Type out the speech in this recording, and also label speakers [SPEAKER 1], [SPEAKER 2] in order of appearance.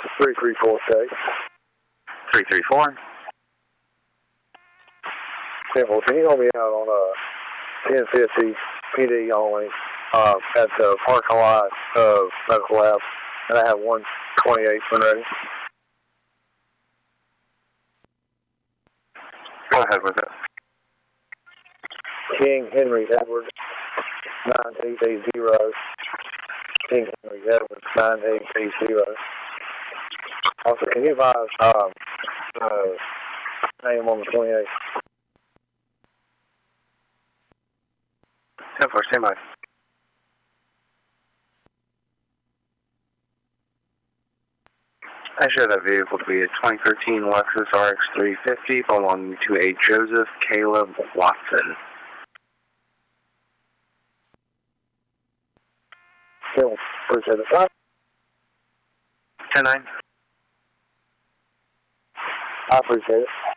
[SPEAKER 1] 334 state.
[SPEAKER 2] 334.
[SPEAKER 1] Simple, can you hold me out on 1050 PD only at the parking lot of Medical Lab? And I have 128 when ready.
[SPEAKER 2] Go ahead with it.
[SPEAKER 1] King Henry Edwards, 9880. King Henry Edwards, 9880. Also, can you advise name on the 28?
[SPEAKER 2] 10-4, stand by. I show that vehicle to be a 2013 Lexus RX 350 belonging to a Joseph Caleb Watson.
[SPEAKER 1] Still, appreciate it.
[SPEAKER 2] 10-9.
[SPEAKER 1] I appreciate it.